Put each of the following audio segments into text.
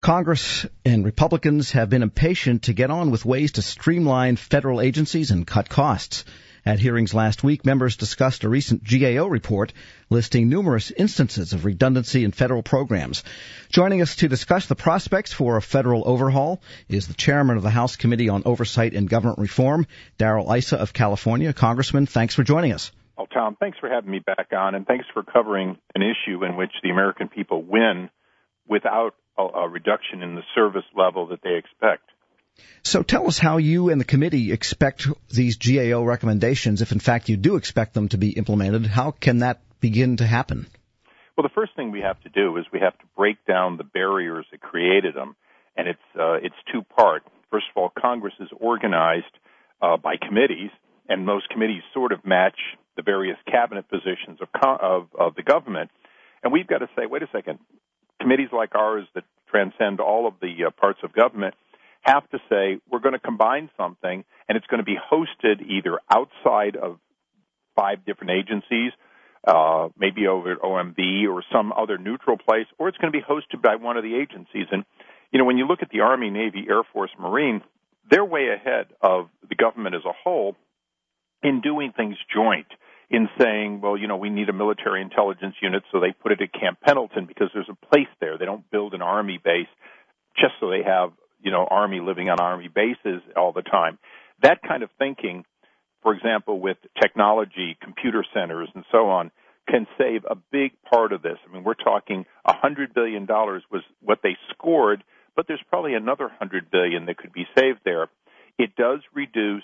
Congress and Republicans have been impatient to get on with ways to streamline federal agencies and cut costs. At hearings last week, members discussed a recent GAO report listing numerous instances of redundancy in federal programs. Joining us to discuss the prospects for a federal overhaul is the chairman of the House Committee on Oversight and Government Reform, Darrell Issa of California. Congressman, thanks for joining us. Well, Tom, thanks for having me back on, and thanks for covering an issue in which the American people win without a reduction in the service level that they expect. So tell us how you and the committee expect these GAO recommendations, if in fact you do expect them to be implemented. How can that begin to happen? Well, the first thing we have to do is we have to break down the barriers that created them, and it's two-part. First of all, Congress is organized by committees, and those committees sort of match the various cabinet positions of the government. And we've got to say, wait a second, committees like ours that transcend all of the parts of government have to say, we're going to combine something, and it's going to be hosted either outside of 5 different agencies, maybe over at OMB or some other neutral place, or it's going to be hosted by one of the agencies. And, you know, when you look at the Army, Navy, Air Force, Marine, they're way ahead of the government as a whole in doing things joint, in saying, well, you know, we need a military intelligence unit, so they put it at Camp Pendleton because there's a place there. They don't build an Army base just so they have, you know, Army living on Army bases all the time. That kind of thinking, for example, with technology, computer centers, and so on, can save a big part of this. I mean, we're talking $100 billion was what they scored, but there's probably another $100 billion that could be saved there. It does reduce,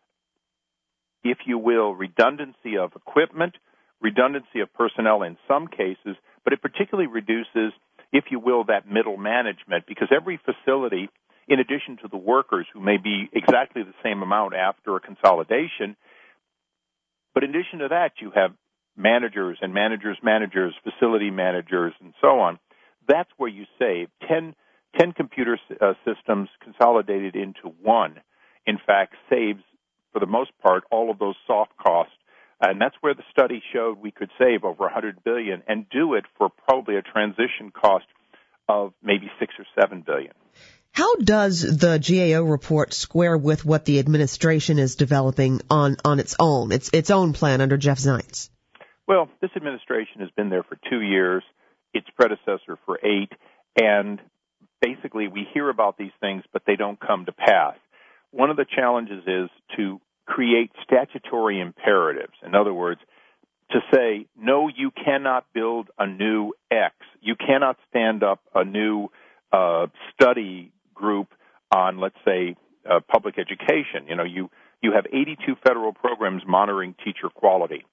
if you will, redundancy of equipment, redundancy of personnel in some cases, but it particularly reduces, if you will, that middle management, because every facility, in addition to the workers who may be exactly the same amount after a consolidation, but in addition to that, you have managers and managers, facility managers, and so on. That's where you save 10 computer systems consolidated into one, in fact, saves, for the most part, all of those soft costs. And that's where the study showed we could save over $100 billion and do it for probably a transition cost of maybe $6 or $7 billion. How does the GAO report square with what the administration is developing on its own plan under Jeff Zients? Well, this administration has been there for 2 years, its predecessor for 8, and basically we hear about these things, but they don't come to pass. One of the challenges is to create statutory imperatives. In other words, to say, no, you cannot build a new X. You cannot stand up a new study group on, let's say, public education. You know, you have 82 federal programs monitoring teacher quality.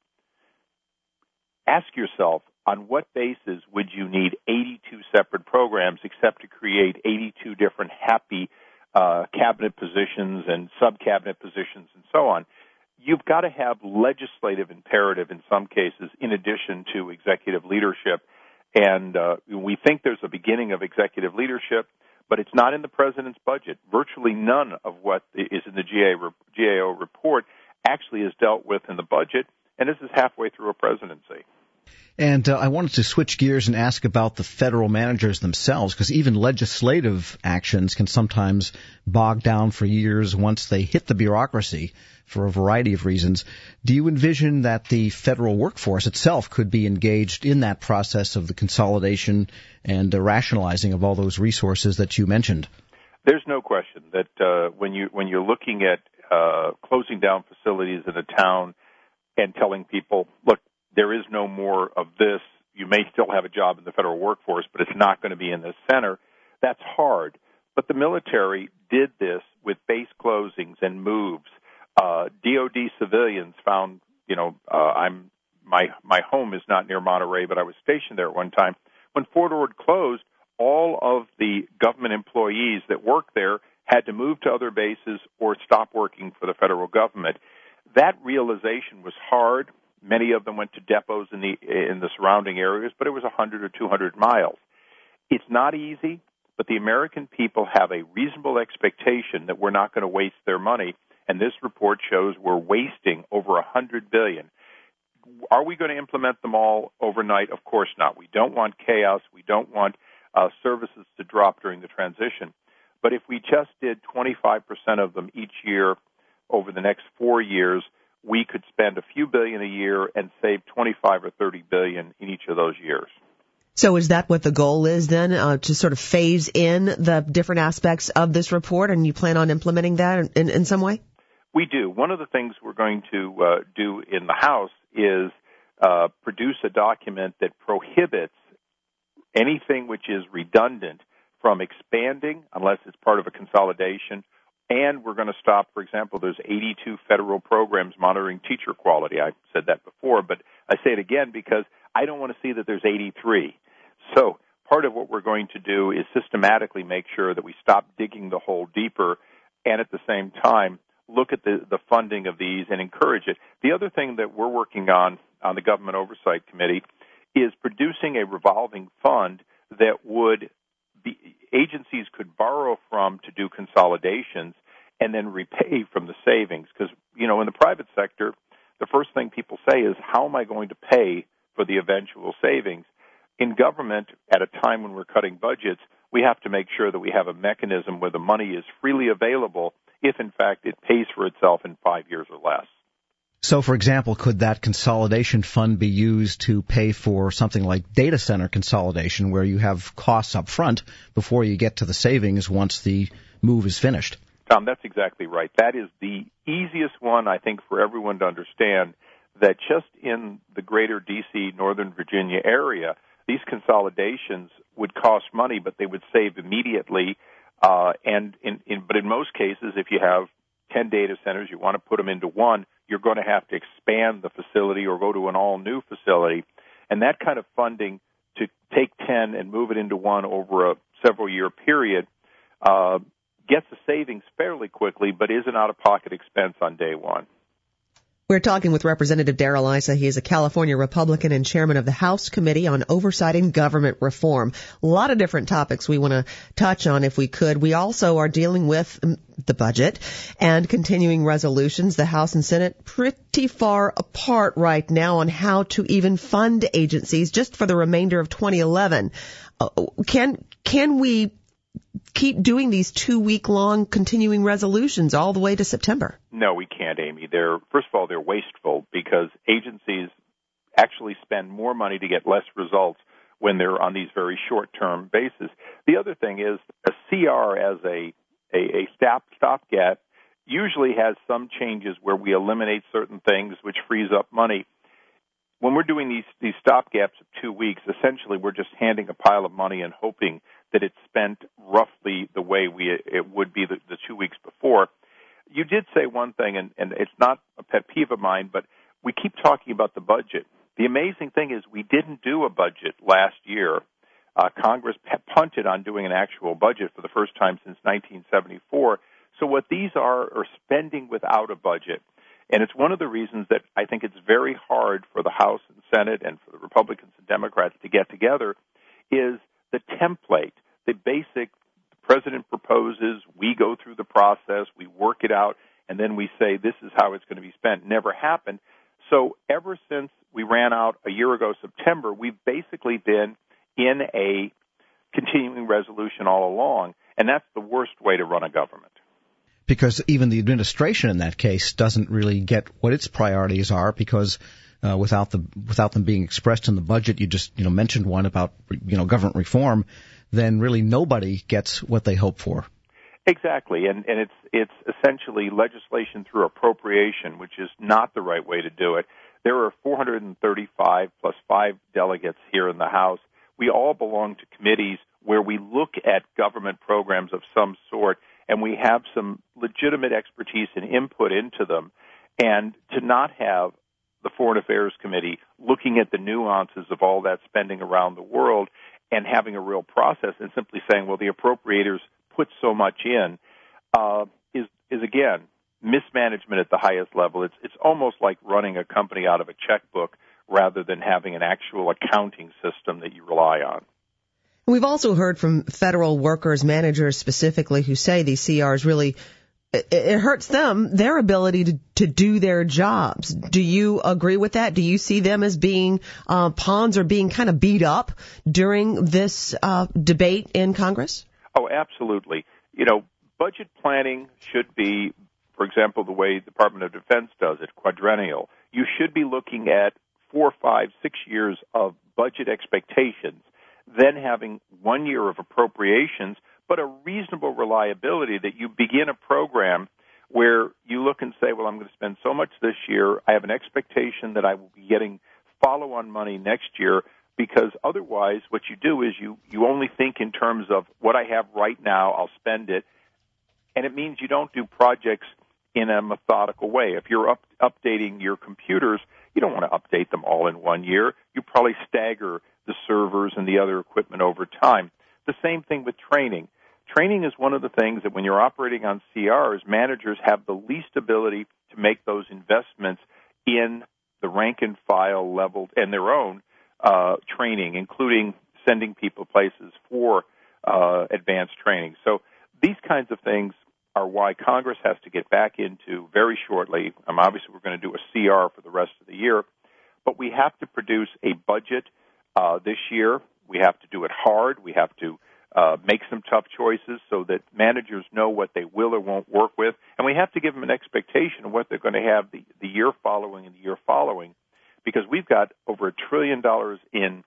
Ask yourself, on what basis would you need 82 separate programs except to create 82 different happy cabinet positions and sub-cabinet positions and so on? You've got to have legislative imperative in some cases in addition to executive leadership. And we think there's a beginning of executive leadership, but it's not in the president's budget. Virtually none of what is in the GAO report actually is dealt with in the budget, and this is halfway through a presidency. And I wanted to switch gears and ask about the federal managers themselves, because even legislative actions can sometimes bog down for years once they hit the bureaucracy for a variety of reasons. Do you envision that the federal workforce itself could be engaged in that process of the consolidation and rationalizing of all those resources that you mentioned? There's no question that when you're looking at closing down facilities in a town and telling people, look, there is no more of this. You may still have a job in the federal workforce, but it's not going to be in the center. That's hard. But the military did this with base closings and moves. DOD civilians found, my home is not near Monterey, but I was stationed there at one time. When Fort Ord closed, all of the government employees that worked there had to move to other bases or stop working for the federal government. That realization was hard. Many of them went to depots in the surrounding areas, but it was 100 or 200 miles. It's not easy, but the American people have a reasonable expectation that we're not going to waste their money, and this report shows we're wasting over $100 billion. Are we going to implement them all overnight? Of course not. We don't want chaos. We don't want services to drop during the transition. But if we just did 25% of them each year over the next 4 years, we could spend a few billion a year and save 25 or 30 billion in each of those years. So is that what the goal is then, to sort of phase in the different aspects of this report, and you plan on implementing that in some way? We do. One of the things we're going to do in the House is produce a document that prohibits anything which is redundant from expanding unless it's part of a consolidation. And we're going to stop, for example, there's 82 federal programs monitoring teacher quality. I said that before, but I say it again because I don't want to see that there's 83. So part of what we're going to do is systematically make sure that we stop digging the hole deeper and at the same time look at the funding of these and encourage it. The other thing that we're working on the Government Oversight Committee is producing a revolving fund that would be, agencies could borrow from to do consolidations and then repay from the savings. Because, in the private sector, the first thing people say is, how am I going to pay for the eventual savings? In government, at a time when we're cutting budgets, we have to make sure that we have a mechanism where the money is freely available if, in fact, it pays for itself in 5 years or less. So, for example, could that consolidation fund be used to pay for something like data center consolidation, where you have costs up front before you get to the savings once the move is finished? Tom, that's exactly right. That is the easiest one, I think, for everyone to understand, that just in the greater D.C., Northern Virginia area, these consolidations would cost money, but they would save immediately. But in most cases, if you have 10 data centers, you want to put them into one, you're going to have to expand the facility or go to an all-new facility. And that kind of funding to take 10 and move it into one over a several-year period gets the savings fairly quickly, but is an out-of-pocket expense on day one. We're talking with Representative Darrell Issa. He is a California Republican and chairman of the House Committee on Oversight and Government Reform. A lot of different topics we want to touch on if we could. We also are dealing with the budget and continuing resolutions. The House and Senate pretty far apart right now on how to even fund agencies just for the remainder of 2011. Can we keep doing these 2-week-long continuing resolutions all the way to September? No, we can't, Amy. First of all, they're wasteful because agencies actually spend more money to get less results when they're on these very short-term bases. The other thing is a CR as a stopgap usually has some changes where we eliminate certain things which frees up money. When we're doing these stopgaps of 2 weeks, essentially we're just handing a pile of money and hoping that it's spent roughly the way it would be the 2 weeks before. You did say one thing, and it's not a pet peeve of mine, but we keep talking about the budget. The amazing thing is we didn't do a budget last year. Congress punted on doing an actual budget for the first time since 1974. So what these are spending without a budget. And it's one of the reasons that I think it's very hard for the House and Senate and for the Republicans and Democrats to get together is the template, the basic the president proposes, we go through the process, we work it out, and then we say this is how it's going to be spent. Never happened. So ever since we ran out a year ago, September, we've basically been in a continuing resolution all along, and that's the worst way to run a government. Because even the administration in that case doesn't really get what its priorities are, because without them being expressed in the budget, you just mentioned one about government reform, then really nobody gets what they hope for. Exactly, and it's essentially legislation through appropriation, which is not the right way to do it. There are 435 plus 5 delegates here in the House. We all belong to committees where we look at government programs of some sort, and we have some legitimate expertise and input into them. And to not have the Foreign Affairs Committee looking at the nuances of all that spending around the world and having a real process and simply saying, well, the appropriators put so much in, is again, mismanagement at the highest level. It's almost like running a company out of a checkbook rather than having an actual accounting system that you rely on. We've also heard from federal workers, managers specifically, who say these CRs really it hurts them, their ability to do their jobs. Do you agree with that? Do you see them as being pawns or being kind of beat up during this debate in Congress? Oh, absolutely. You know, budget planning should be, for example, the way the Department of Defense does it, quadrennial. You should be looking at 4, 5, 6 years of budget expectations, then having 1 year of appropriations, but a reasonable reliability that you begin a program where you look and say, well, I'm going to spend so much this year. I have an expectation that I will be getting follow-on money next year, because otherwise what you do is you only think in terms of what I have right now, I'll spend it, and it means you don't do projects in a methodical way. If you're updating your computers, you don't want to update them all in 1 year. You probably stagger the servers and the other equipment over time. The same thing with training. Training is one of the things that when you're operating on CRs, managers have the least ability to make those investments in the rank and file level and their own training, including sending people places for advanced training. So these kinds of things are why Congress has to get back into very shortly. Obviously, we're going to do a CR for the rest of the year, but we have to produce a budget this year. We have to do it hard. We have to make some tough choices so that managers know what they will or won't work with, and we have to give them an expectation of what they're going to have the year following and the year following, because we've got over $1 trillion in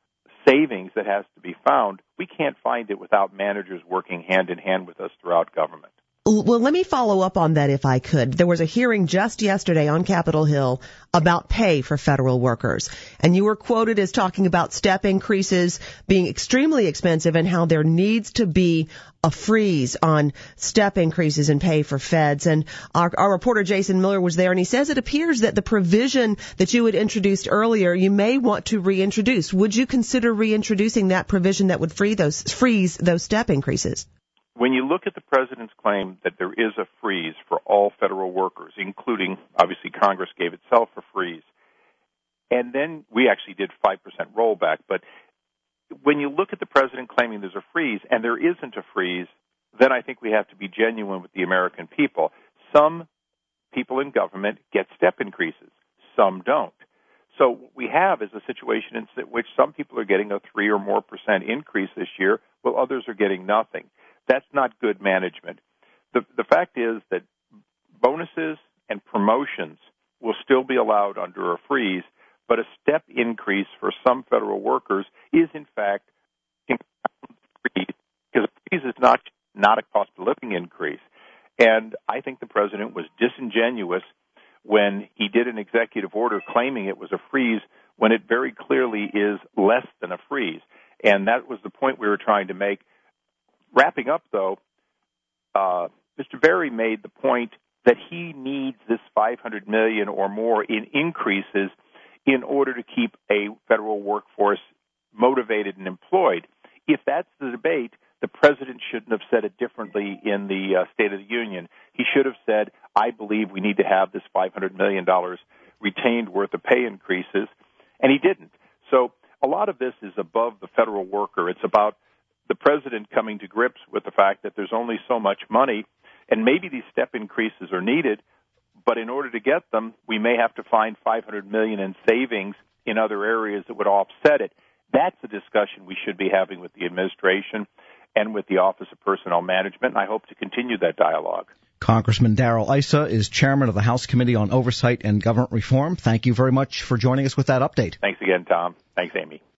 savings that has to be found. We can't find it without managers working hand in hand with us throughout government. Well, let me follow up on that if I could. There was a hearing just yesterday on Capitol Hill about pay for federal workers, and you were quoted as talking about step increases being extremely expensive and how there needs to be a freeze on step increases in pay for feds. And our reporter Jason Miller was there, and he says it appears that the provision that you had introduced earlier, you may want to reintroduce. Would you consider reintroducing that provision that would freeze those step increases? When you look at the president's claim that there is a freeze for all federal workers, including, obviously, Congress gave itself a freeze, and then we actually did 5% rollback, but when you look at the president claiming there's a freeze and there isn't a freeze, then I think we have to be genuine with the American people. Some people in government get step increases. Some don't. So what we have is a situation in which some people are getting a 3 or more % increase this year, while others are getting nothing. That's not good management. The fact is that bonuses and promotions will still be allowed under a freeze, but a step increase for some federal workers is, in fact, freeze, because a freeze is not a cost of living increase. And I think the president was disingenuous when he did an executive order claiming it was a freeze when it very clearly is less than a freeze. And that was the point we were trying to make. Wrapping up, though, Mr. Berry made the point that he needs this $500 million or more in increases in order to keep a federal workforce motivated and employed. If that's the debate, the president shouldn't have said it differently in the State of the Union. He should have said, I believe we need to have this $500 million retained worth of pay increases, and he didn't. So a lot of this is above the federal worker. It's about the president coming to grips with the fact that there's only so much money, and maybe these step increases are needed, but in order to get them, we may have to find $500 million in savings in other areas that would offset it. That's the discussion we should be having with the administration and with the Office of Personnel Management, and I hope to continue that dialogue. Congressman Darrell Issa is chairman of the House Committee on Oversight and Government Reform. Thank you very much for joining us with that update. Thanks again, Tom. Thanks, Amy.